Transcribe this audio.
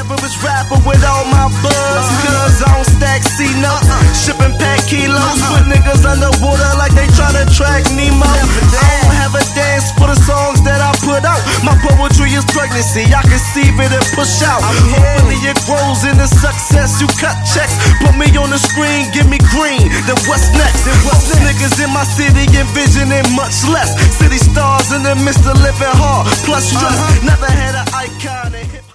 average rapper with all my buzz. Cause I don't stack C-notes, shipping pack kilos. Put niggas underwater like they tryna track Nemo. I don't have a dance for the songs that I put out. My poetry is pregnancy, I conceive it and push out. Hopefully it grows into success. You cut checks, put me on the screen, give me green. Then what's next? Niggas in my city envisioning much less. City stars in the midst of living hard, plus stress. Never had an icon in hip